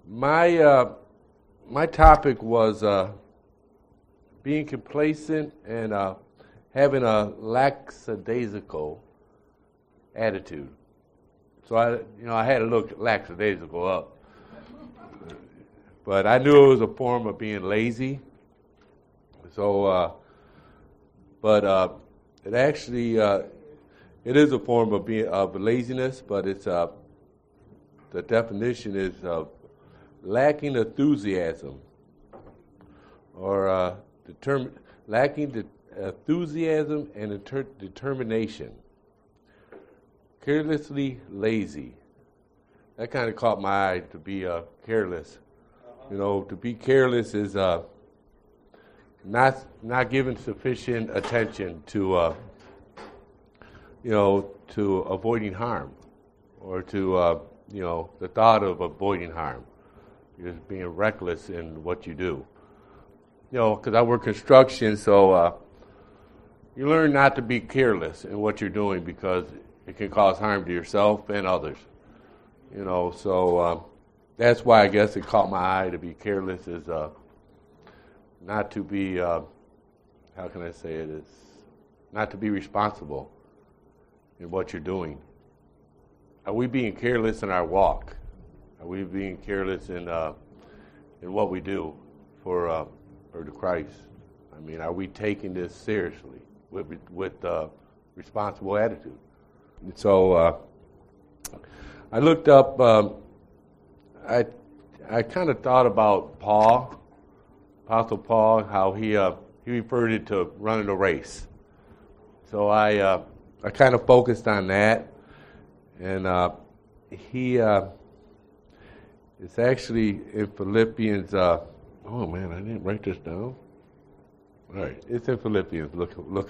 My topic was being complacent and having a lackadaisical attitude. So I had to look lackadaisical up, but I knew it was a form of being lazy. So, but it actually it is a form of laziness, but it's the definition is lacking enthusiasm or lacking the enthusiasm and determination. Carelessly lazy. That kind of caught my eye, to be careless. To be careless is not giving sufficient attention to to avoiding harm, or to the thought of avoiding harm. You're just being reckless in what you do. Because I work construction, so you learn not to be careless in what you're doing because it can cause harm to yourself and others. So that's why I guess it caught my eye. To be careless is not to be, how can I say it, is not to be responsible in what you're doing. Are we being careless in our walk? Are we being careless in what we do for the Christ? I mean, are we taking this seriously with responsible attitude? And so I looked up. I kind of thought about Paul, Apostle Paul, how he referred it to running a race. So I kind of focused on that, and it's actually in Philippians. Oh man, I didn't write this down. All right, it's in Philippians. Look.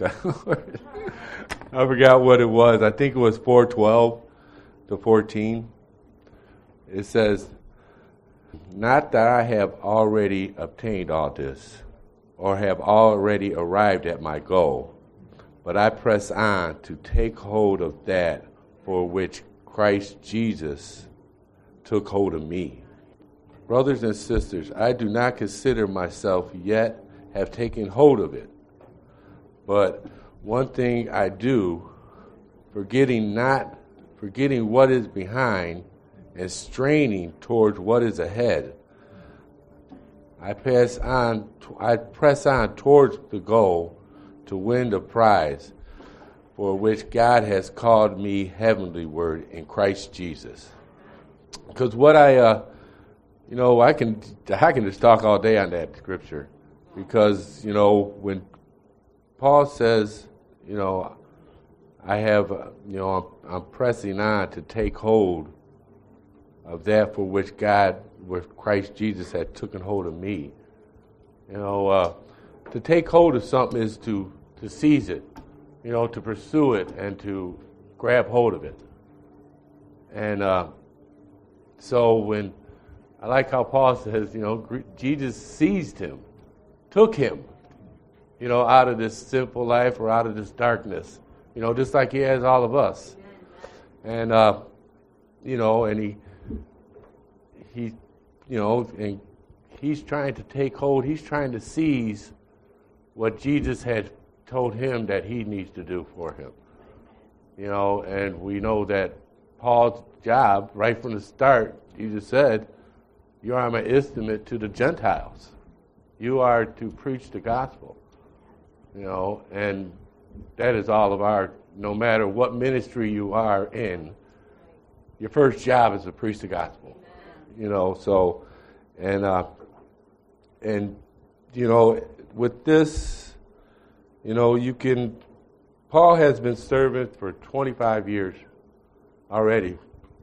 I forgot what it was. I think it was 4:12 to 14. It says, "Not that I have already obtained all this, or have already arrived at my goal, but I press on to take hold of that for which Christ Jesus took hold of me." Brothers and sisters, I do not consider myself yet have taken hold of it. But one thing I do, forgetting what is behind and straining towards what is ahead, I press on towards the goal to win the prize for which God has called me heavenward in Christ Jesus. Because what I can just talk all day on that scripture, because when Paul says, I'm pressing on to take hold of that for which God, with Christ Jesus, had taken hold of me. To take hold of something is to seize it, to pursue it and to grab hold of it. And so when I like how Paul says, Jesus seized him, took him, out of this simple life or out of this darkness, just like he has all of us. And, and and he's trying to take hold, he's trying to seize what Jesus had told him that he needs to do for him. And we know that Paul's job, right from the start, Jesus said, "You are my instrument to the Gentiles. You are to preach the gospel." And that is all of our, no matter what ministry you are in, your first job is to preach the gospel. So, and with this, Paul has been serving for 25 years already,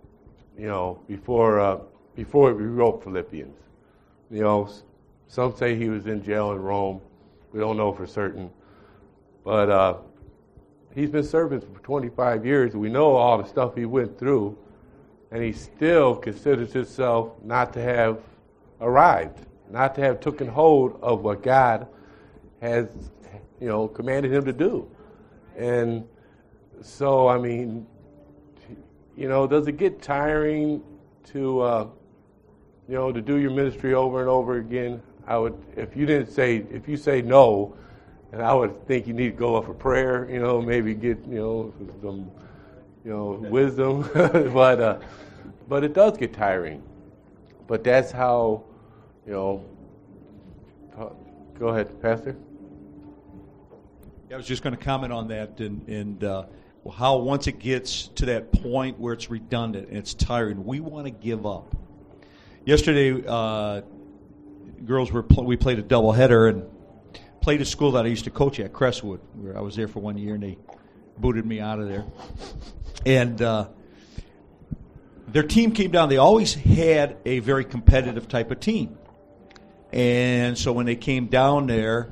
before we wrote Philippians. Some say he was in jail in Rome. We don't know for certain. But he's been serving for 25 years. We know all the stuff he went through, and he still considers himself not to have arrived, not to have taken hold of what God has, commanded him to do. And so, does it get tiring to, to do your ministry over and over again, I would, if you say no, and I would think you need to go up for prayer, maybe get, some, wisdom, but it does get tiring. But that's how, go ahead, Pastor. I was just going to comment on that and how once it gets to that point where it's redundant and it's tiring, we want to give up. Yesterday, girls we played a doubleheader and played a school that I used to coach at, Crestwood, where I was there for 1 year, and they booted me out of there. And their team came down. They always had a very competitive type of team. And so when they came down there,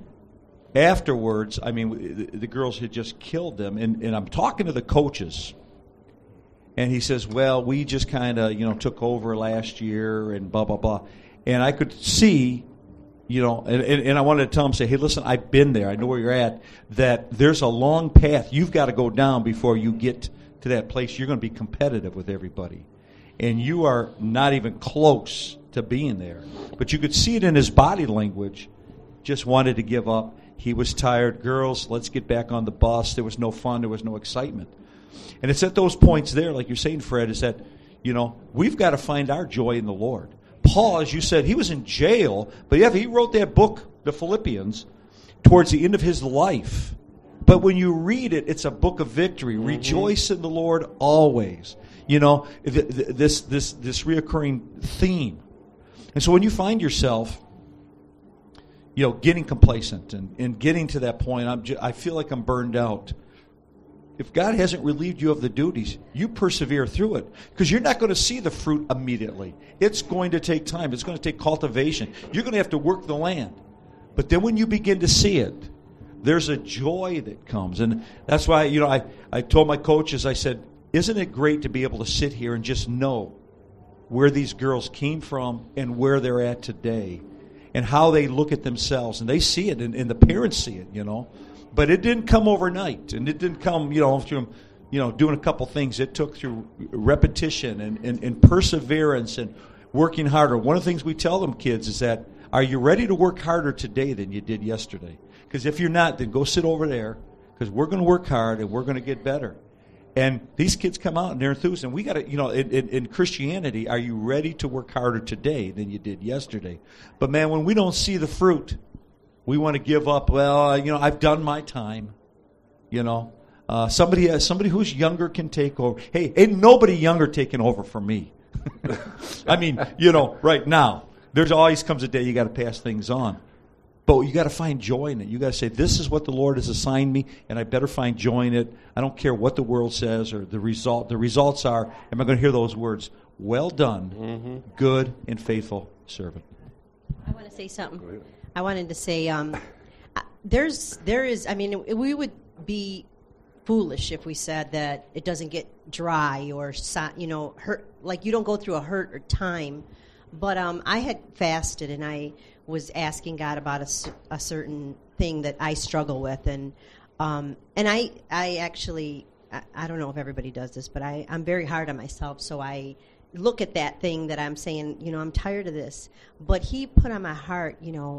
afterwards, the girls had just killed them. And I'm talking to the coaches, and he says, well, we just kind of, took over last year and blah, blah, blah. And I could see, and I wanted to tell him, say, hey, listen, I've been there. I know where you're at, that there's a long path you've got to go down before you get to that place. You're going to be competitive with everybody. And you are not even close to being there. But you could see it in his body language. Just wanted to give up. He was tired. Girls, let's get back on the bus. There was no fun. There was no excitement. And it's at those points there, like you're saying, Fred, is that, we've got to find our joy in the Lord. Paul, as you said, he was in jail, but he wrote that book, the Philippians, towards the end of his life. But when you read it, it's a book of victory. Mm-hmm. Rejoice in the Lord always. This reoccurring theme. And so when you find yourself, getting complacent and getting to that point, I feel like I'm burned out. If God hasn't relieved you of the duties, you persevere through it, because you're not going to see the fruit immediately. It's going to take time. It's going to take cultivation. You're going to have to work the land. But then when you begin to see it, there's a joy that comes. And that's why, I told my coaches, I said, isn't it great to be able to sit here and just know where these girls came from and where they're at today and how they look at themselves. And they see it, and the parents see it, But it didn't come overnight, and it didn't come, through, doing a couple things. It took through repetition and perseverance and working harder. One of the things we tell them kids is that, are you ready to work harder today than you did yesterday? Because if you're not, then go sit over there, because we're going to work hard and we're going to get better. And these kids come out and they're enthused. And we got to, in Christianity, are you ready to work harder today than you did yesterday? But man, when we don't see the fruit, we want to give up. Well, I've done my time. Somebody who's younger can take over. Hey, ain't nobody younger taking over from me. Right now, there's always comes a day you got to pass things on. But you got to find joy in it. You got to say, this is what the Lord has assigned me, and I better find joy in it. I don't care what the world says or the result. The results are, am I going to hear those words? Well done, good and faithful servant. I want to say something. I wanted to say, we would be foolish if we said that it doesn't get dry or, hurt, like you don't go through a hurt or time. But I had fasted, and I was asking God about a certain thing that I struggle with, and I actually, I don't know if everybody does this, but I'm very hard on myself, so I look at that thing that I'm saying, I'm tired of this. But he put on my heart,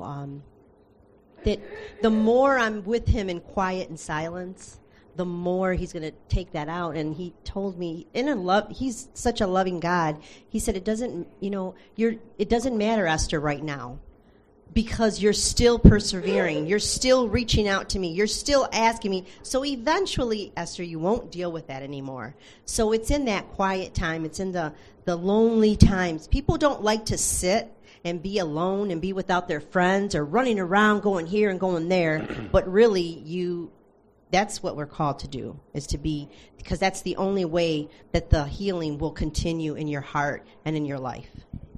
that the more I'm with him in quiet and silence, the more he's going to take that out. And he told me, he's such a loving God. He said, it doesn't matter, Esther, right now, because you're still persevering. You're still reaching out to me. You're still asking me. So eventually, Esther, you won't deal with that anymore. So it's in that quiet time. It's in the lonely times. People don't like to sit and be alone and be without their friends or running around going here and going there. But really, that's what we're called to do, is to be, because that's the only way that the healing will continue in your heart and in your life.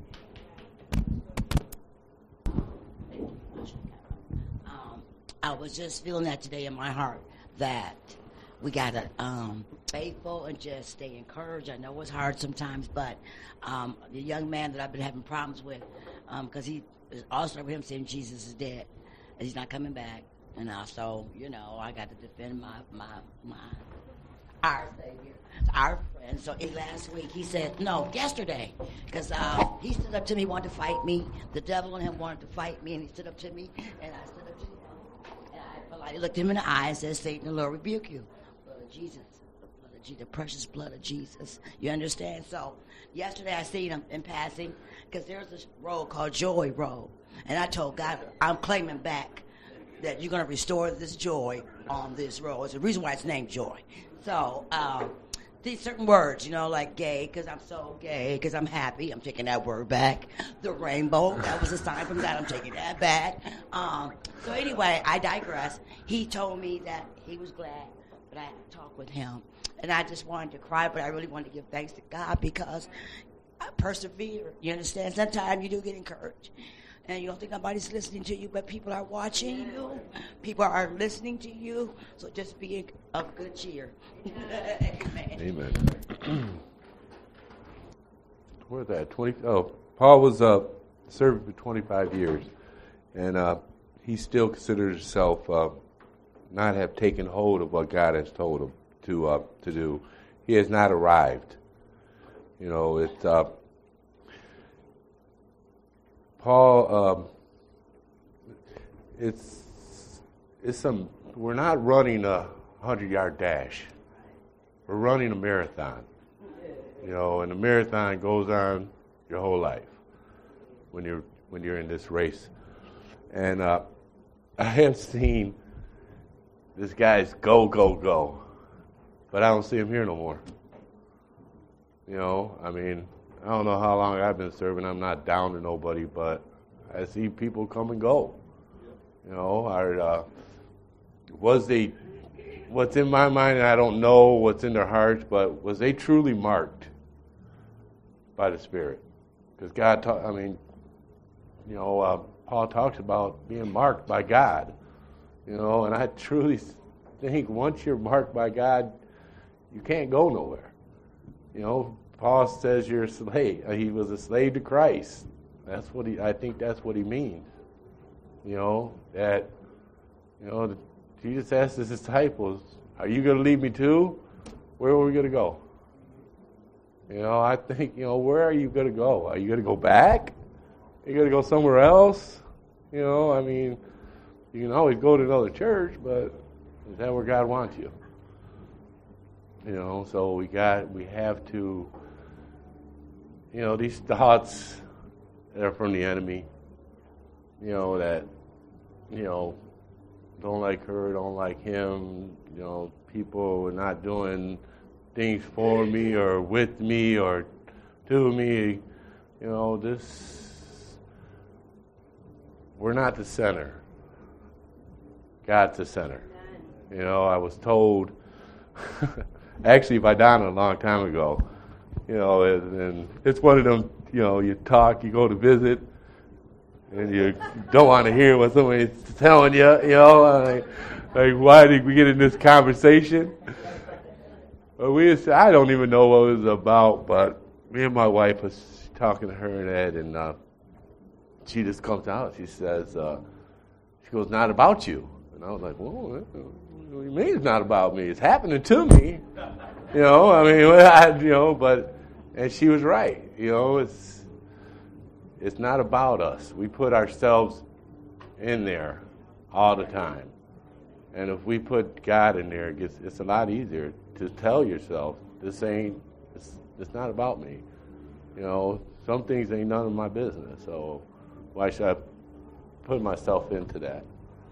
I was just feeling that today in my heart, that we got to faithful and just stay encouraged. I know it's hard sometimes, but the young man that I've been having problems with, because he also with him saying Jesus is dead and he's not coming back. And so, I got to defend my our Savior, our friend. So last week he said, no, yesterday, because he stood up to me, wanted to fight me. The devil and him wanted to fight me, and he stood up to me, and I stood up to him. And I politely looked him in the eye and said, Satan, the Lord rebuke you. Blood of Jesus, the precious blood of Jesus. You understand? So yesterday I seen him in passing, because there's this road called Joy Road. And I told God, I'm claiming back that you're going to restore this joy on this road. It's the reason why it's named Joy. So these certain words, like gay, because I'm so gay, because I'm happy. I'm taking that word back. The rainbow, that was a sign from God. I'm taking that back. So anyway, I digress. He told me that he was glad, but I had to talk with him. And I just wanted to cry, but I really wanted to give thanks to God because I persevere. You understand? Sometimes you do get encouraged. And you don't think nobody's listening to you, but people are watching you. People are listening to you. So just be of good cheer. Amen. Where's that? Paul was serving for 25 years, and he still considers himself not have taken hold of what God has told him to do. He has not arrived. It's Paul. We're not running a 100-yard dash. We're running a marathon. And a marathon goes on your whole life when you're in this race. And I have seen this guy's go, but I don't see him here no more. I don't know how long I've been serving. I'm not down to nobody, but I see people come and go. What's in my mind, and I don't know what's in their hearts, but was they truly marked by the Spirit? Because God, Paul talks about being marked by God. And I truly think once you're marked by God, you can't go nowhere. Paul says you're a slave. He was a slave to Christ. I think that's what he means. Jesus asked his disciples, are you going to leave me too? Where are we going to go? I think, where are you going to go? Are you going to go back? Are you going to go somewhere else? You can always go to another church, but is that where God wants you? So we have to, these thoughts that are from the enemy, that, don't like her, don't like him, people are not doing things for me or with me or to me, we're not the center. God's the center. I was told, actually by Donna a long time ago, and it's one of them, you talk, you go to visit, and you don't want to hear what somebody's telling you, like why did we get in this conversation? But I don't even know what it was about, but me and my wife was talking to her and Ed, and she just comes out, she says, she goes, not about you. And I was like, well, what do you mean it's not about me? It's happening to me. But, and she was right. It's not about us. We put ourselves in there all the time. And if we put God in there, it's a lot easier to tell yourself, it's not about me. Some things ain't none of my business. So why should I put myself into that?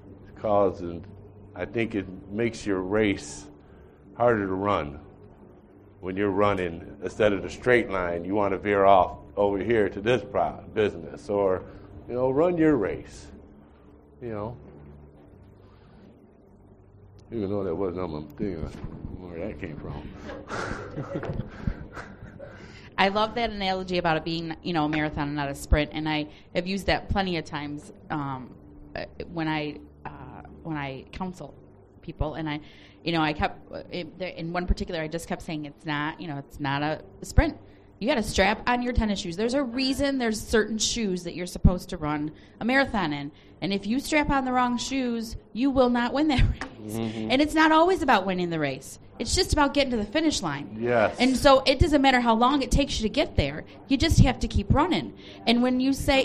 I think it makes your race harder to run. When you're running, instead of the straight line, you want to veer off over here to this business, or run your race. Even though that wasn't on my thing, where that came from. I love that analogy about it being, a marathon and not a sprint, and I have used that plenty of times when I counsel people, and I kept in one particular, I just kept saying it's not a sprint. You got to strap on your tennis shoes. There's a reason there's certain shoes that you're supposed to run a marathon in, and if you strap on the wrong shoes, you will not win that race. lines. And it's not always about winning the race. It's just about getting to the finish line. Yes. And so it doesn't matter how long it takes you to get there. You just have to keep running. And when you say,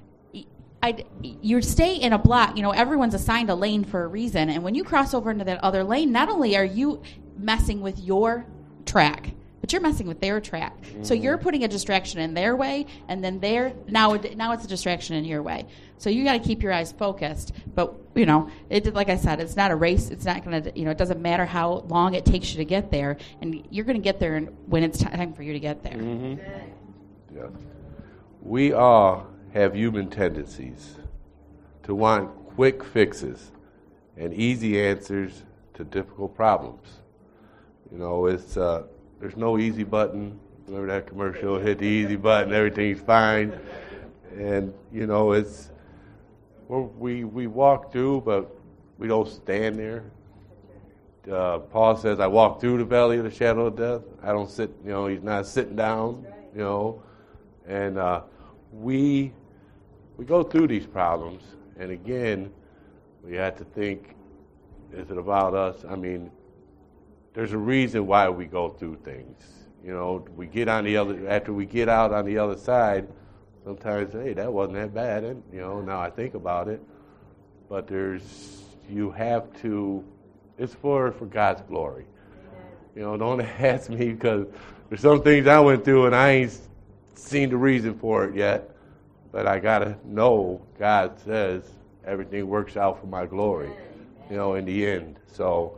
you stay in a block, everyone's assigned a lane for a reason. And when you cross over into that other lane, not only are you messing with your track, but you're messing with their track. So you're putting a distraction in their way, and then now it's a distraction in your way. So you got to keep your eyes focused. But like I said, it's not a race. It's not going to, it doesn't matter how long it takes you to get there, and you're going to get there when it's time for you to get there. Mm-hmm. Yeah. We all have human tendencies to want quick fixes and easy answers to difficult problems. It's there's no easy button. Remember that commercial? Hit the easy button, everything's fine. And it's we walk through, but we don't stand there. Paul says, "I walk through the valley of the shadow of death. I don't sit." He's not sitting down. And we go through these problems, and again, we have to think: is it about us? I mean, there's a reason why we go through things. We get on the other, after we get out on the other side, sometimes, hey, that wasn't that bad. And, now I think about it. But you have to, it's for God's glory. Don't ask me, because there's some things I went through and I ain't seen the reason for it yet. But I got to know God says everything works out for my glory, in the end. So,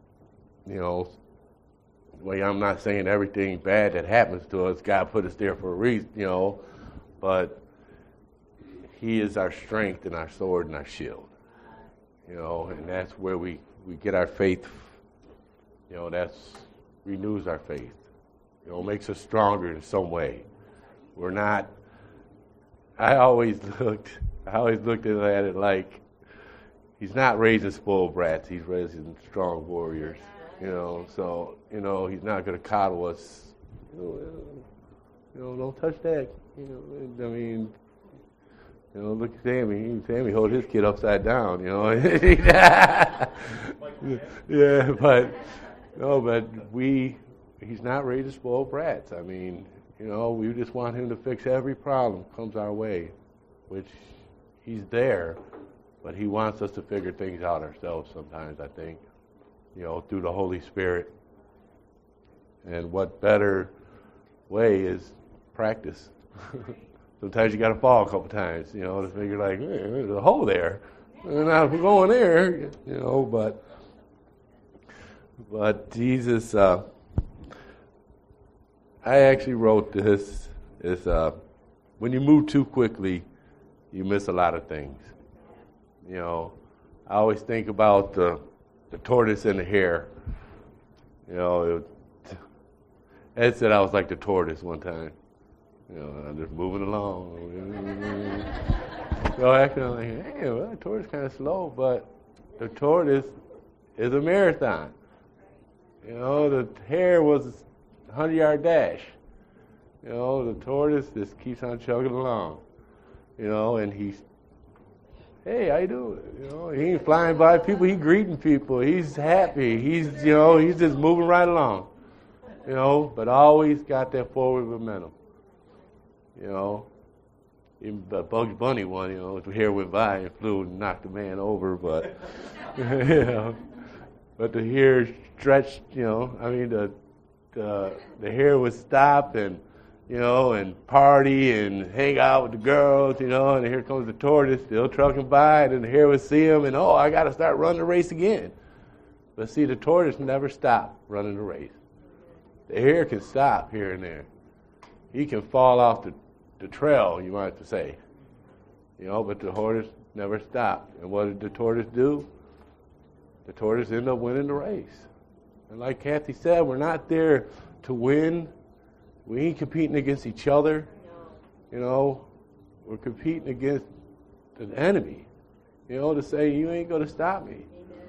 I'm not saying everything bad that happens to us, God put us there for a reason, but He is our strength and our sword and our shield, and that's where we get our faith, that renews our faith, makes us stronger in some way. We're not, I always looked at it like, He's not raising spoiled brats, He's raising strong warriors. So, He's not going to coddle us. Don't touch that. Look at Sammy. Sammy hold his kid upside down, Yeah, but He's not raising spoiled brats. I mean, we just want Him to fix every problem that comes our way, which He's there, but He wants us to figure things out ourselves sometimes, I think. Through the Holy Spirit. And what better way is practice. Sometimes you got to fall a couple times, to figure like, hey, there's a hole there. And now if we're going there, but Jesus, I actually wrote this, is when you move too quickly, you miss a lot of things. I always think about the tortoise and the hare. Ed said I was like the tortoise one time. I'm just moving along. So actually I'm like, hey, well, the tortoise is kind of slow, but the tortoise is a marathon. The hare was a 100-yard dash. The tortoise just keeps on chugging along. And he's, hey, how you doing? He ain't flying by people. He greeting people. He's happy. He's just moving right along. But always got that forward momentum. Even the Bugs Bunny one, the hare went by and flew and knocked the man over, but but the hare stretched. The hare would stop and and party and hang out with the girls, and here comes the tortoise still trucking by, and then the hare would see him, and I got to start running the race again. But see, the tortoise never stopped running the race. The hare can stop here and there. He can fall off the trail, you might have to say. But the tortoise never stopped. And what did the tortoise do? The tortoise ended up winning the race. And like Kathy said, we're not there to win. We ain't competing against each other. We're competing against an enemy. To say, you ain't going to stop me.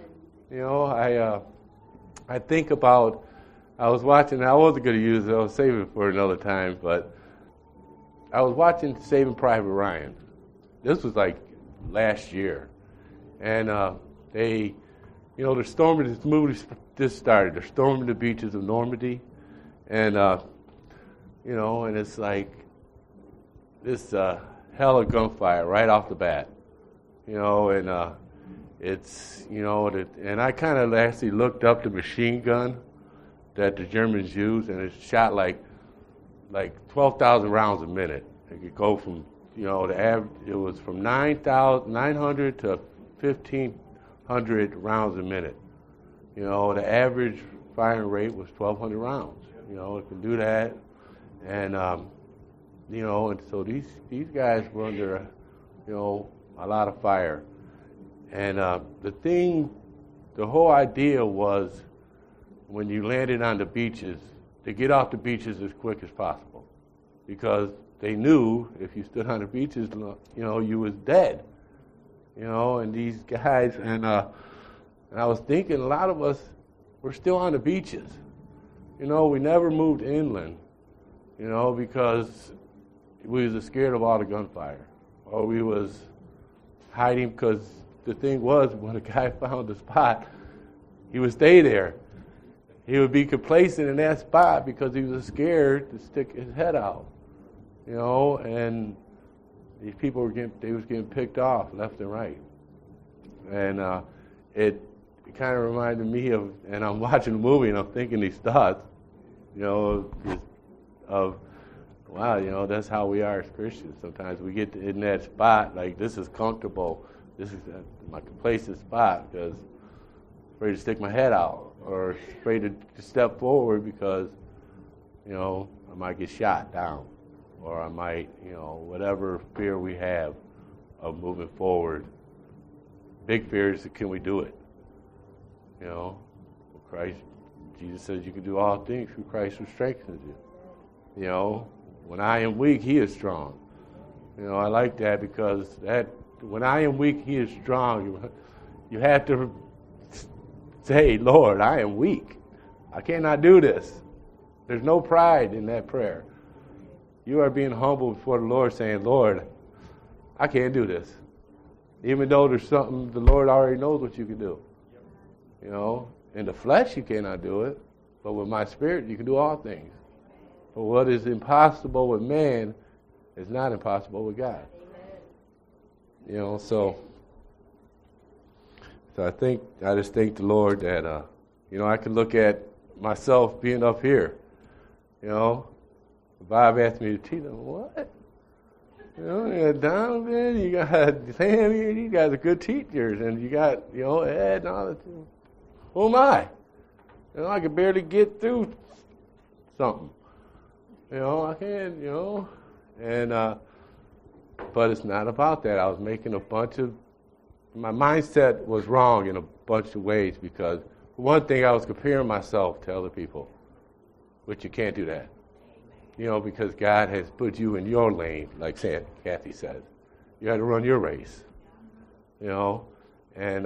I think about, I was watching, I wasn't going to use it, I was saving it for another time, but I was watching Saving Private Ryan. This was like last year. And they they're storming, this movie just started. They're storming the beaches of Normandy. And, and it's like this hell of gunfire right off the bat. And it's, and I kind of actually looked up the machine gun that the Germans used, and it shot like 12,000 rounds a minute. It could go from, it was from 900 to 1,500 rounds a minute. The average firing rate was 1,200 rounds. It can do that. And, and so these guys were under, a lot of fire. And the whole idea was when you landed on the beaches, to get off the beaches as quick as possible. Because they knew if you stood on the beaches, you was dead. And these guys, and I was thinking a lot of us were still on the beaches. We never moved inland, because we was scared of all the gunfire. Or we was hiding, because the thing was, when a guy found the spot, he would stay there. He would be complacent in that spot because he was scared to stick his head out. And these people was getting picked off left and right. And it kind of reminded me of, and I'm watching the movie and I'm thinking these thoughts, of, wow, that's how we are as Christians. Sometimes we get in that spot, like this is comfortable, this is my complacent spot because I'm afraid to stick my head out or afraid to step forward because, I might get shot down or I might, whatever fear we have of moving forward. Big fear is, can we do it? Christ, Jesus says you can do all things through Christ who strengthens you. When I am weak, he is strong. I like that because when I am weak, he is strong. You have to say, Lord, I am weak. I cannot do this. There's no pride in that prayer. You are being humble before the Lord saying, Lord, I can't do this. Even though there's something the Lord already knows what you can do. In the flesh you cannot do it, but with my spirit you can do all things. But what is impossible with man is not impossible with God. So I just thank the Lord that I can look at myself being up here. Bob asked me to teach them, what? You got Donovan, you got Sam here, you guys are good teachers, and you got, Ed and all that. Who am I? I could barely get through something. I can't, and, but it's not about that. I was making my mindset was wrong in a bunch of ways because one thing I was comparing myself to other people, which you can't do that. Because God has put you in your lane, like Kathy says. You had to run your race. And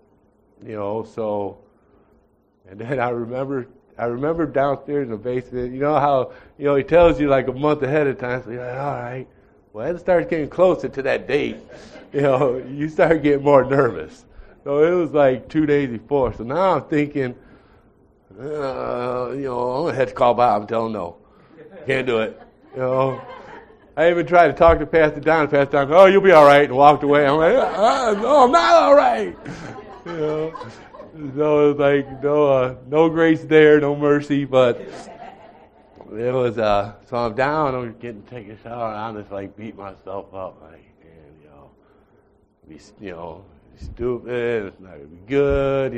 so, and then I remember downstairs in the basement, how, he tells you like a month ahead of time, so you're like, all right. Well, as it starts getting closer to that date, you start getting more nervous. So it was like 2 days before. So now I'm thinking, I'm going to have to call Bob and tell him no. Can't do it. I even tried to talk to Pastor Don. Pastor Don, oh, you'll be all right, and walked away. I'm like, no, I'm not all right. So it was like no grace there, no mercy. But it was so I'm down. I'm getting to take a shower, and I'm just like beat myself up, like, and be stupid. It's not gonna be good.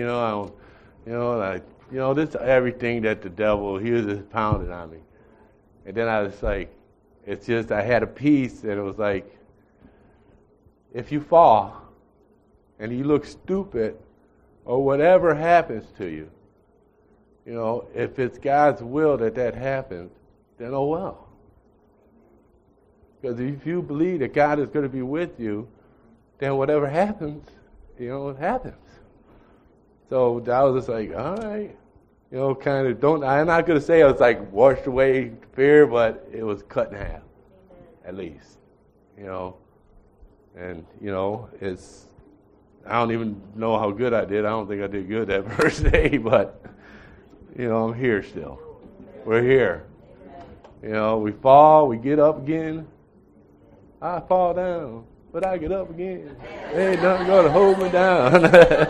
This everything that the devil he was just pounding on me. And then I was like, I had a peace, and it was like, if you fall and you look stupid or whatever happens to you, if it's God's will that happens, then oh well. Because if you believe that God is going to be with you, then whatever happens, it happens. So I was just like, all right. I'm not going to say I was like washed away fear, but it was cut in half, at least. And, it's, I don't even know how good I did. I don't think I did good that first day, but, I'm here still. We're here. We fall, we get up again. I fall down, but I get up again. There ain't nothing going to hold me down.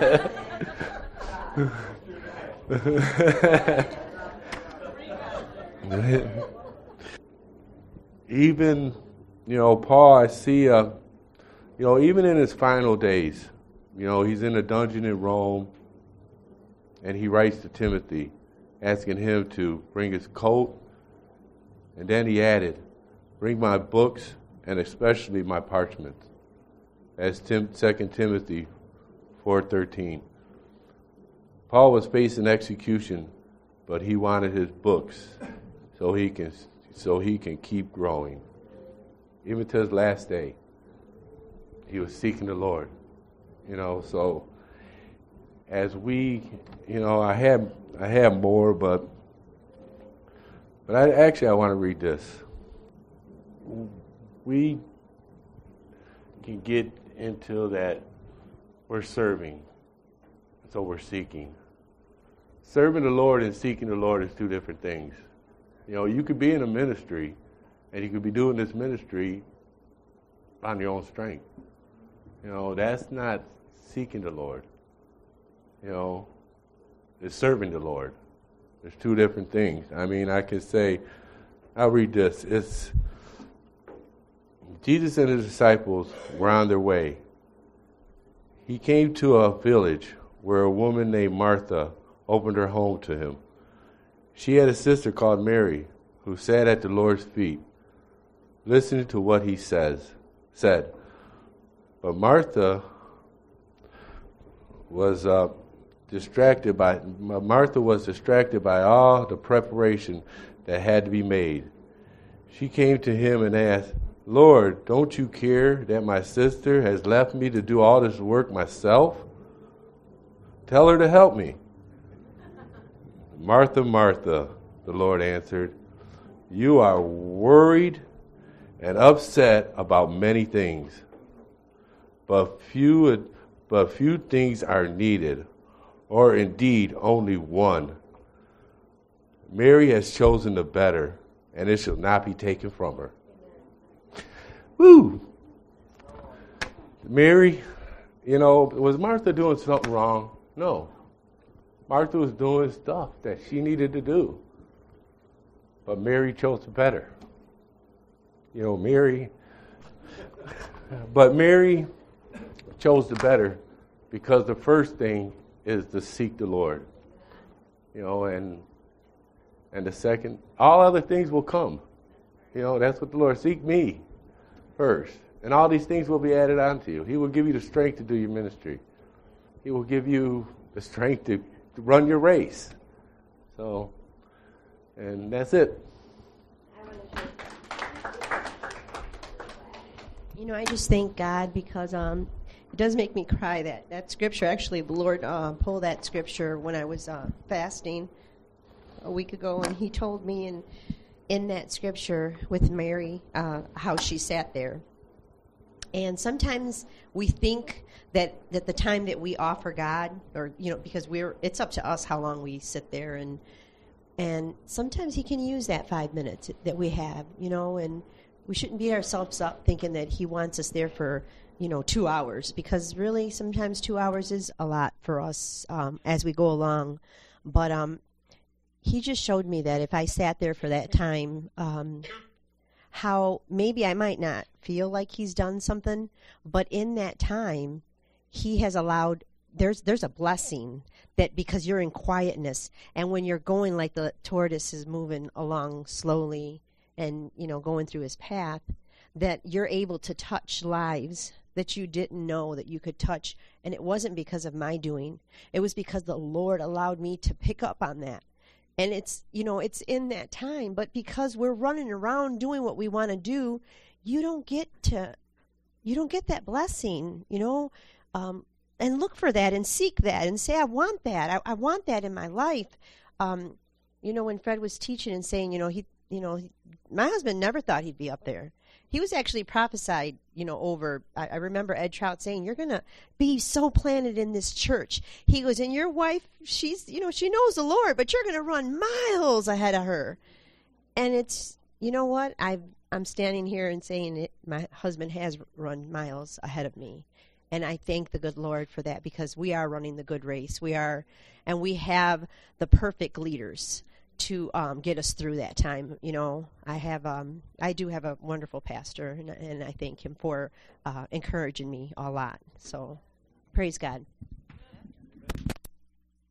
Even, Paul, I see, even in his final days, he's in a dungeon in Rome, and he writes to Timothy, asking him to bring his coat, and then he added, bring my books, and especially my parchments, as 2 Timothy 4:13. Paul was facing execution, but he wanted his books so he can keep growing. Even to his last day, he was seeking the Lord. So as we, I have more, but I want to read this. We can get into that we're serving, so we're seeking. Serving the Lord and seeking the Lord is two different things. You could be in a ministry, and you could be doing this ministry on your own strength. That's not seeking the Lord. It's serving the Lord. There's two different things. I can say, I'll read this. It's Jesus and his disciples were on their way. He came to a village where a woman named Martha opened her home to him. She had a sister called Mary who sat at the Lord's feet, listening to what he said. But Martha was distracted by all the preparation that had to be made. She came to him and asked, Lord, don't you care that my sister has left me to do all this work myself? Tell her to help me. Martha, Martha, the Lord answered, you are worried and upset about many things, but few things are needed, or indeed only one. Mary has chosen the better, and it shall not be taken from her. Woo! Mary, was Martha doing something wrong? No. Martha was doing stuff that she needed to do. But Mary chose the better. Mary chose the better because the first thing is to seek the Lord. And the second, all other things will come. That's what the Lord, seek me first. And all these things will be added on to you. He will give you the strength to do your ministry. He will give you the strength to run your race. So, and that's it. I just thank God because it does make me cry that scripture. Actually, the Lord pulled that scripture when I was fasting a week ago, and he told me in that scripture with Mary how she sat there. And sometimes we think that the time that we offer God, or because it's up to us how long we sit there, and sometimes he can use that 5 minutes that we have, and we shouldn't beat ourselves up thinking that he wants us there for 2 hours, because really sometimes 2 hours is a lot for us as we go along. But he just showed me that if I sat there for that time, how maybe I might not feel like he's done something, but in that time, he has allowed, there's a blessing that because you're in quietness, and when you're going like the tortoise is moving along slowly and, going through his path, that you're able to touch lives that you didn't know that you could touch. And it wasn't because of my doing. It was because the Lord allowed me to pick up on that. And it's, it's in that time, but because we're running around doing what we want to do, you don't get that blessing, and look for that and seek that and say, I want that. I want that in my life. When Fred was teaching and saying, my husband never thought he'd be up there. he was actually prophesied, over. I remember Ed Trout saying, "You're gonna be so planted in this church." He goes, "And your wife, she's, she knows the Lord, but you're gonna run miles ahead of her." And it's, you know what? I'm standing here and saying it. My husband has run miles ahead of me, and I thank the good Lord for that, because we are running the good race. We are, and we have the perfect leaders to get us through that time. I do have a wonderful pastor, and I thank him for encouraging me a lot. So, praise God.